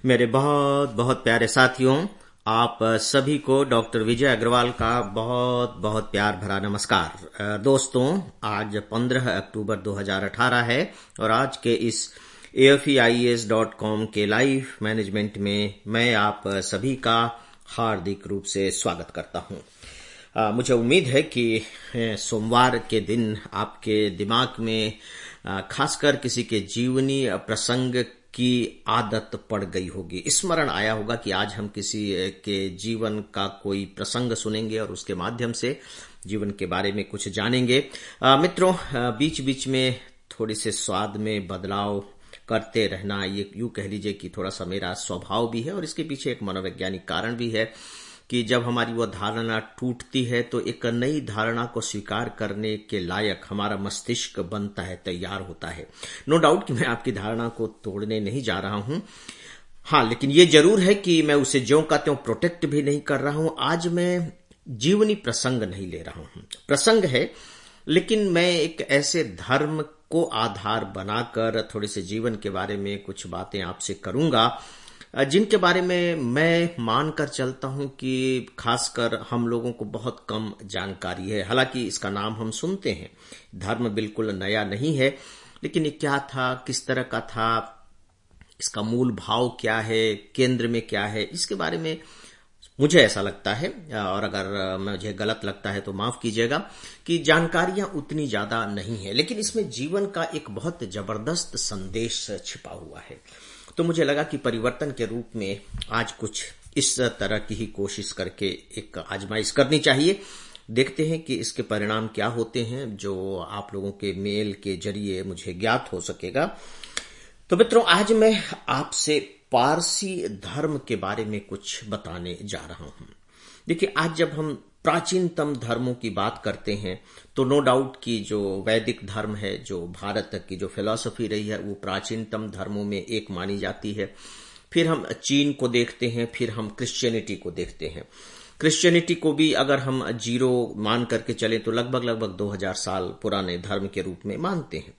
मेरे बहुत बहुत प्यारे साथियों, आप सभी को डॉक्टर विजय अग्रवाल का बहुत बहुत प्यार भरा नमस्कार। दोस्तों, आज 15 अक्टूबर 2018 है और आज के इस AFEIES.com के लाइव मैनेजमेंट में मैं आप सभी का हार्दिक रूप से स्वागत करता हूं। मुझे उम्मीद है कि सोमवार के दिन आपके दिमाग में खासकर किसी के जीवनी प्रसंग की आदत पड़ गई होगी, स्मरण आया होगा कि आज हम किसी के जीवन का कोई प्रसंग सुनेंगे और उसके माध्यम से जीवन के बारे में कुछ जानेंगे। मित्रों, बीच बीच में थोड़ी से स्वाद में बदलाव करते रहना, ये यूं कह लीजिए कि थोड़ा सा मेरा स्वभाव भी है और इसके पीछे एक मनोवैज्ञानिक कारण भी है कि जब हमारी वो धारणा टूटती है तो एक नई धारणा को स्वीकार करने के लायक हमारा मस्तिष्क बनता है, तैयार होता है। नो डाउट कि मैं आपकी धारणा को तोड़ने नहीं जा रहा हूं, हाँ, लेकिन ये जरूर है कि मैं उसे ज्यों का त्यों प्रोटेक्ट भी नहीं कर रहा हूं। आज मैं जीवनी प्रसंग नहीं ले रहा हूं, प्रसंग है, लेकिन मैं एक ऐसे धर्म को आधार बनाकर थोड़े से जीवन के बारे में कुछ बातें आपसे करूंगा जिनके बारे में मैं मानकर चलता हूं कि खासकर हम लोगों को बहुत कम जानकारी है। हालांकि इसका नाम हम सुनते हैं, धर्म बिल्कुल नया नहीं है, लेकिन ये क्या था, किस तरह का था, इसका मूल भाव क्या है, केंद्र में क्या है, इसके बारे में मुझे ऐसा लगता है, और अगर मुझे गलत लगता है तो माफ कीजिएगा, कि जानकारियां उतनी ज्यादा नहीं है, लेकिन इसमें जीवन का एक बहुत जबरदस्त संदेश छिपा हुआ है। तो मुझे लगा कि परिवर्तन के रूप में आज कुछ इस तरह की ही कोशिश करके एक आजमाइश करनी चाहिए। देखते हैं कि इसके परिणाम क्या होते हैं, जो आप लोगों के मेल के जरिए मुझे ज्ञात हो सकेगा। तो मित्रों, आज मैं आपसे पारसी धर्म के बारे में कुछ बताने जा रहा हूं। देखिए, आज जब हम प्राचीनतम धर्मों की बात करते हैं तो नो डाउट कि जो वैदिक धर्म है, जो भारत की जो फिलॉसफी रही है, वो प्राचीनतम धर्मों में एक मानी जाती है। फिर हम चीन को देखते हैं, फिर हम क्रिश्चियनिटी को देखते हैं। क्रिश्चियनिटी को भी अगर हम जीरो मान करके चले तो लगभग 2000 साल पुराने धर्म के रूप में मानते हैं।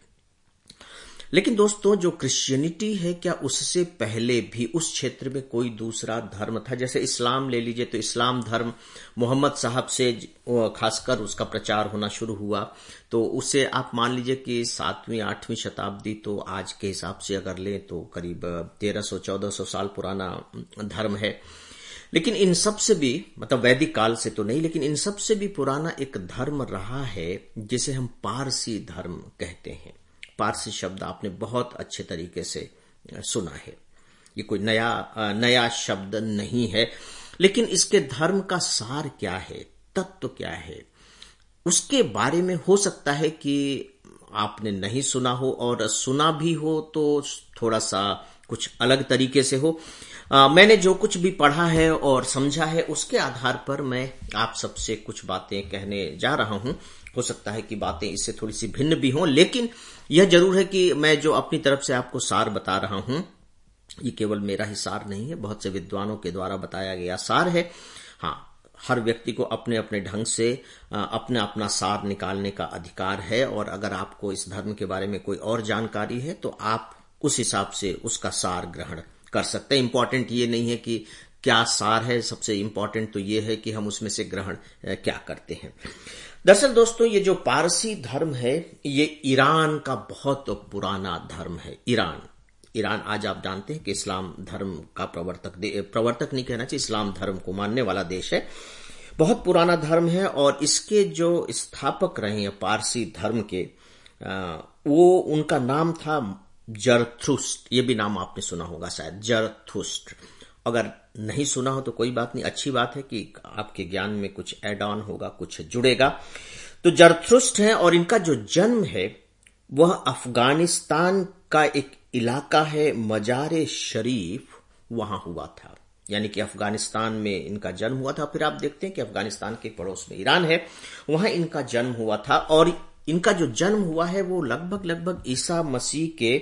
लेकिन दोस्तों, जो क्रिश्चियनिटी है, क्या उससे पहले भी उस क्षेत्र में कोई दूसरा धर्म था? जैसे इस्लाम ले लीजिए, तो इस्लाम धर्म मोहम्मद साहब से खासकर उसका प्रचार होना शुरू हुआ, तो उसे आप मान लीजिए कि 7वीं 8वीं शताब्दी, तो आज के हिसाब से अगर लें तो करीब 1300-1400 साल पुराना धर्म है। लेकिन इन सब से भी, मतलब वैदिक काल से तो नहीं, लेकिन इन सब से भी पुराना एक धर्म रहा है जिसे हम पारसी धर्म कहते हैं। पारसी शब्द आपने बहुत अच्छे तरीके से सुना है, ये कोई नया शब्द नहीं है, लेकिन इसके धर्म का सार क्या है, तत्व क्या है, उसके बारे में हो सकता है कि आपने नहीं सुना हो, और सुना भी हो तो थोड़ा सा कुछ अलग तरीके से हो। मैंने जो कुछ भी पढ़ा है और समझा है, उसके आधार पर मैं आप सबसे कुछ बातें कहने जा रहा हूं। हो सकता है कि बातें इससे थोड़ी सी भिन्न भी हों, लेकिन यह जरूर है कि मैं जो अपनी तरफ से आपको सार बता रहा हूं, ये केवल मेरा ही सार नहीं है, बहुत से विद्वानों के द्वारा बताया गया सार है। हाँ, हर व्यक्ति को अपने अपने ढंग से अपना अपना सार निकालने का अधिकार है, और अगर आपको इस धर्म के बारे में कोई और जानकारी है तो आप उस हिसाब से उसका सार ग्रहण कर सकते हैं। इंपॉर्टेंट ये नहीं है कि क्या सार है, सबसे इंपॉर्टेंट तो ये है कि हम उसमें से ग्रहण क्या करते हैं। दरअसल दोस्तों, ये जो पारसी धर्म है, ये ईरान का बहुत पुराना धर्म है। ईरान आज आप जानते हैं कि इस्लाम धर्म का प्रवर्तक नहीं कहना चाहिए, इस्लाम धर्म को मानने वाला देश है। बहुत पुराना धर्म है, और इसके जो स्थापक रहे हैं पारसी धर्म के, वो उनका नाम था जरथुस्ट। ये भी नाम आपने सुना होगा शायद, जरथुस्ट। अगर नहीं सुना हो तो कोई बात नहीं, अच्छी बात है कि आपके ज्ञान में कुछ ऐड ऑन होगा, कुछ जुड़ेगा। तो जरथुस्ट है, और इनका जो जन्म है वह अफगानिस्तान का एक इलाका है, मजार शरीफ, वहां हुआ था। यानी कि अफगानिस्तान में इनका जन्म हुआ था। फिर आप देखते हैं कि अफगानिस्तान के पड़ोस में ईरान है, वहां इनका जन्म हुआ था, और इनका जो जन्म हुआ है वो लगभग ईसा मसीह के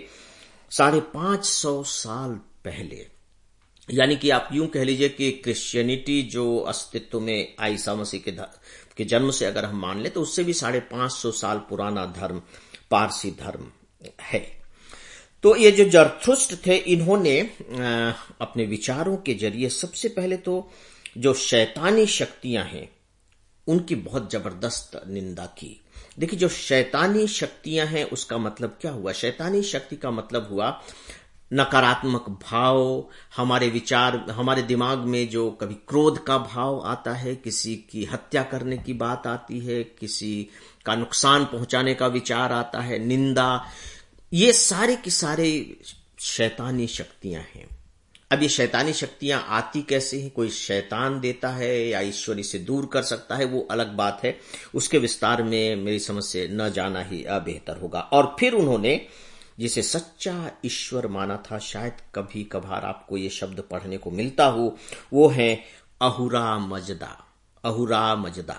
550 साल पहले। यानी कि आप यूं कह लीजिए कि क्रिश्चियनिटी जो अस्तित्व में आई ईसा मसीह के जन्म से अगर हम मान ले, तो उससे भी 550 साल पुराना धर्म पारसी धर्म है। तो ये जो जरथुस्ट थे, इन्होंने अपने विचारों के जरिए सबसे पहले तो जो शैतानी शक्तियां हैं उनकी बहुत जबरदस्त निंदा की। देखिए, जो शैतानी शक्तियां हैं उसका मतलब क्या हुआ? शैतानी शक्ति का मतलब हुआ नकारात्मक भाव, हमारे विचार, हमारे दिमाग में जो कभी क्रोध का भाव आता है, किसी की हत्या करने की बात आती है, किसी का नुकसान पहुंचाने का विचार आता है, निंदा, ये सारे की सारे शैतानी शक्तियां हैं। अब ये शैतानी शक्तियां आती कैसे हैं? कोई शैतान देता है या ईश्वर इसे दूर कर सकता है, वो अलग बात है। उसके विस्तार में मेरी समझ से न जाना ही बेहतर होगा। और फिर उन्होंने जिसे सच्चा ईश्वर माना था, शायद कभी कभार आपको ये शब्द पढ़ने को मिलता हो, वो है अहुरा मजदा। अहुरा मजदा,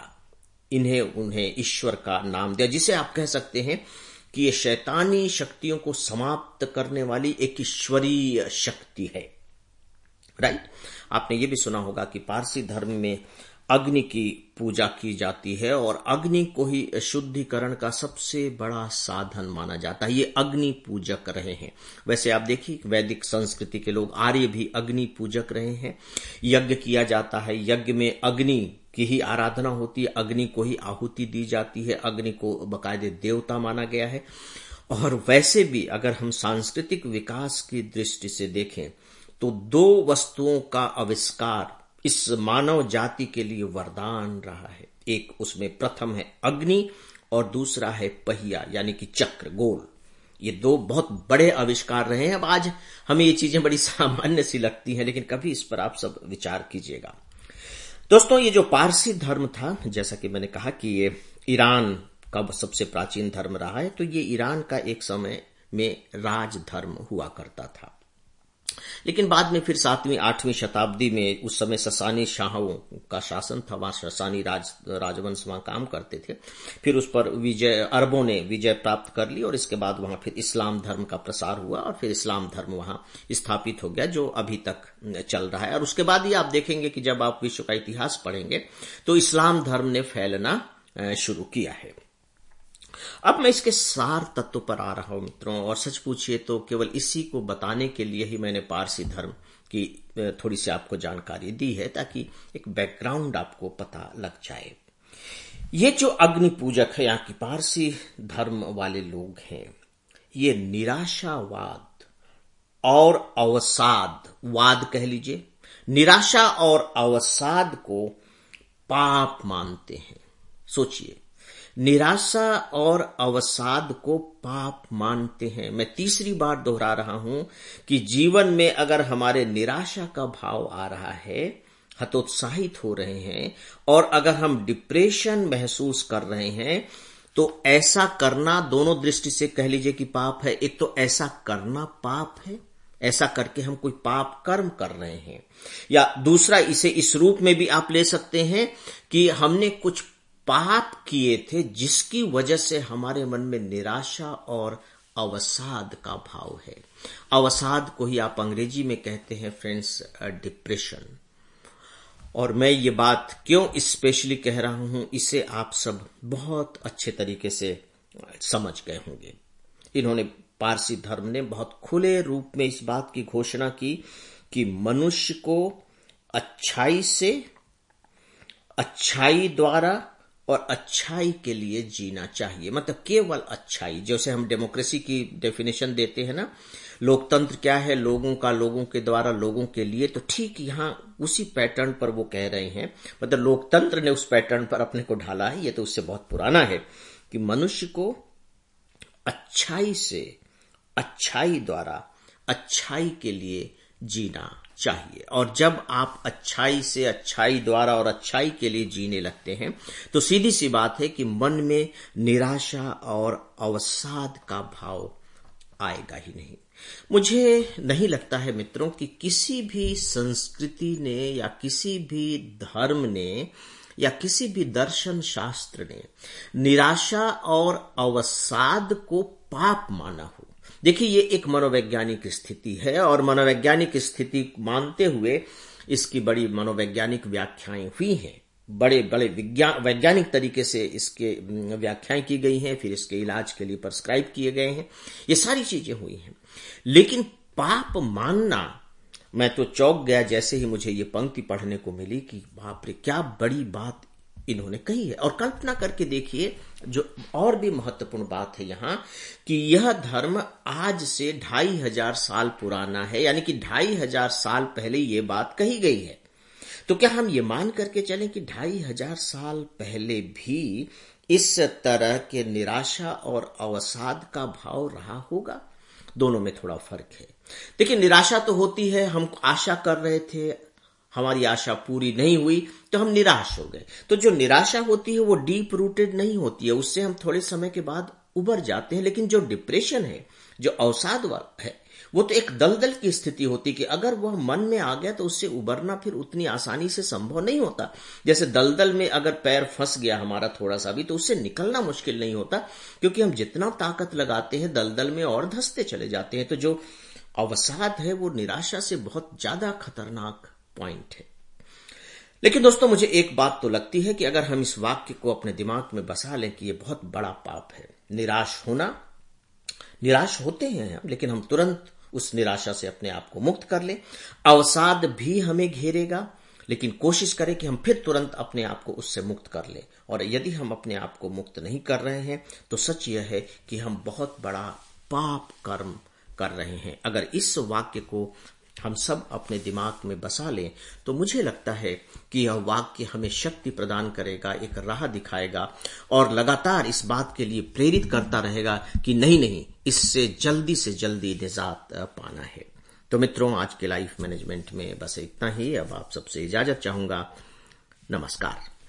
उन्हें ईश्वर का नाम दिया, जिसे आप कह सकते हैं कि ये शैतानी शक्तियों को समाप्त करने वाली एक ईश्वरीय शक्ति है। राइट। आपने ये भी सुना होगा कि पारसी धर्म में अग्नि की पूजा की जाती है और अग्नि को ही शुद्धिकरण का सबसे बड़ा साधन माना जाता है। ये अग्नि पूजक रहे हैं। वैसे आप देखिए, वैदिक संस्कृति के लोग, आर्य भी अग्नि पूजक रहे हैं। यज्ञ किया जाता है, यज्ञ में अग्नि की ही आराधना होती है, अग्नि को ही आहुति दी जाती है, अग्नि को बाकायदे देवता माना गया है। और वैसे भी अगर हम सांस्कृतिक विकास की दृष्टि से देखें तो दो वस्तुओं का आविष्कार इस मानव जाति के लिए वरदान रहा है। एक उसमें प्रथम है अग्नि और दूसरा है पहिया, यानी कि चक्र, गोल। ये दो बहुत बड़े आविष्कार रहे हैं। अब आज हमें ये चीजें बड़ी सामान्य सी लगती हैं, लेकिन कभी इस पर आप सब विचार कीजिएगा। दोस्तों, ये जो पारसी धर्म था, जैसा कि मैंने कहा कि ये ईरान का सबसे प्राचीन धर्म रहा है, तो ये ईरान का एक समय में राज धर्म हुआ करता था। लेकिन बाद में फिर 7वीं 8वीं शताब्दी में, उस समय ससानी शाहों का शासन था, वहां ससानी राजवंश वहां काम करते थे। फिर उस पर अरबों ने विजय प्राप्त कर ली और इसके बाद वहां फिर इस्लाम धर्म का प्रसार हुआ और फिर इस्लाम धर्म वहां स्थापित हो गया, जो अभी तक चल रहा है। और उसके बाद ही आप देखेंगे कि जब आप विश्व का इतिहास पढ़ेंगे तो इस्लाम धर्म ने फैलना शुरू किया है। अब मैं इसके सार तत्व पर आ रहा हूं मित्रों, और सच पूछिए तो केवल इसी को बताने के लिए ही मैंने पारसी धर्म की थोड़ी सी आपको जानकारी दी है, ताकि एक बैकग्राउंड आपको पता लग जाए। ये जो अग्नि पूजक है, यहाँ की पारसी धर्म वाले लोग हैं, ये निराशावाद और अवसाद, वाद कह लीजिए, निराशा और अवसाद को पाप मानते हैं। सोचिए, निराशा और अवसाद को पाप मानते हैं। मैं तीसरी बार दोहरा रहा हूं कि जीवन में अगर हमारे निराशा का भाव आ रहा है, हतोत्साहित हो रहे हैं, और अगर हम डिप्रेशन महसूस कर रहे हैं, तो ऐसा करना दोनों दृष्टि से कह लीजिए कि पाप है। एक तो ऐसा करना पाप है, ऐसा करके हम कोई पाप कर्म कर रहे हैं, या दूसरा इसे इस रूप में भी आप ले सकते हैं कि हमने कुछ पाप किए थे जिसकी वजह से हमारे मन में निराशा और अवसाद का भाव है। अवसाद को ही आप अंग्रेजी में कहते हैं फ्रेंड्स डिप्रेशन। और मैं ये बात क्यों स्पेशली कह रहा हूं, इसे आप सब बहुत अच्छे तरीके से समझ गए होंगे। इन्होंने, पारसी धर्म ने बहुत खुले रूप में इस बात की घोषणा की कि मनुष्य को अच्छाई से, अच्छाई द्वारा और अच्छाई के लिए जीना चाहिए। मतलब केवल अच्छाई, जैसे हम डेमोक्रेसी की डेफिनेशन देते हैं ना, लोकतंत्र क्या है, लोगों का लोगों के द्वारा लोगों के लिए, तो ठीक यहां उसी पैटर्न पर वो कह रहे हैं। मतलब लोकतंत्र ने उस पैटर्न पर अपने को ढाला है, ये तो उससे बहुत पुराना है, कि मनुष्य को अच्छाई से, अच्छाई द्वारा, अच्छाई के लिए जीना चाहिए। और जब आप अच्छाई से, अच्छाई द्वारा और अच्छाई के लिए जीने लगते हैं, तो सीधी सी बात है कि मन में निराशा और अवसाद का भाव आएगा ही नहीं। मुझे नहीं लगता है मित्रों कि किसी भी संस्कृति ने या किसी भी धर्म ने या किसी भी दर्शन शास्त्र ने निराशा और अवसाद को पाप माना हो। देखिए, ये एक मनोवैज्ञानिक स्थिति है और मनोवैज्ञानिक स्थिति मानते हुए इसकी बड़ी मनोवैज्ञानिक व्याख्याएं हुई हैं, बड़े बड़े वैज्ञानिक तरीके से इसके व्याख्याएं की गई हैं, फिर इसके इलाज के लिए प्रिस्क्राइब किए गए हैं, ये सारी चीजें हुई हैं। लेकिन पाप मानना, मैं तो चौंक गया जैसे ही मुझे ये पंक्ति पढ़ने को मिली कि बाप रे क्या बड़ी बात इन्होंने कही है। और कल्पना करके देखिए, जो और भी महत्वपूर्ण बात है यहां, कि यह धर्म आज से 2500 साल पुराना है, यानी कि 2500 साल पहले ये बात कही गई है। तो क्या हम ये मान करके चलें कि 2500 साल पहले भी इस तरह के निराशा और अवसाद का भाव रहा होगा? दोनों में थोड़ा फर्क है। देखिए, निराशा तो होती है, हम आशा कर रहे थे, हमारी आशा पूरी नहीं हुई तो हम निराश हो गए। तो जो निराशा होती है वो डीप रूटेड नहीं होती है, उससे हम थोड़े समय के बाद उबर जाते हैं। लेकिन जो डिप्रेशन है, जो अवसाद वाला है, वो तो एक दलदल की स्थिति होती है कि अगर वह मन में आ गया तो उससे उबरना फिर उतनी आसानी से संभव नहीं होता। जैसे दलदल में अगर पैर फंस गया हमारा थोड़ा सा भी, तो उससे निकलना मुश्किल नहीं होता, क्योंकि हम जितना ताकत लगाते हैं दलदल में और धंसते चले जाते हैं। तो जो अवसाद है वो निराशा से बहुत ज्यादा खतरनाक पॉइंट है। लेकिन दोस्तों, मुझे एक बात तो लगती है कि अगर हम इस वाक्य को अपने दिमाग में बसा लें कि ये बहुत बड़ा पाप है निराश होना। निराश होते हैं हम, लेकिन हम तुरंत उस निराशा से अपने आप को मुक्त कर लें। अवसाद भी हमें घेरेगा, लेकिन कोशिश करें कि हम फिर तुरंत अपने आप को उससे मुक्त कर लें। और यदि हम अपने आप को मुक्त नहीं कर रहे हैं तो सच यह है कि हम बहुत बड़ा पाप कर्म कर रहे हैं। अगर इस वाक्य को हम सब अपने दिमाग में बसा लें तो मुझे लगता है कि यह वाक्य हमें शक्ति प्रदान करेगा, एक राह दिखाएगा और लगातार इस बात के लिए प्रेरित करता रहेगा कि नहीं, इससे जल्दी से जल्दी निजात पाना है। तो मित्रों, आज के लाइफ मैनेजमेंट में बस इतना ही। अब आप सबसे इजाजत चाहूंगा। नमस्कार।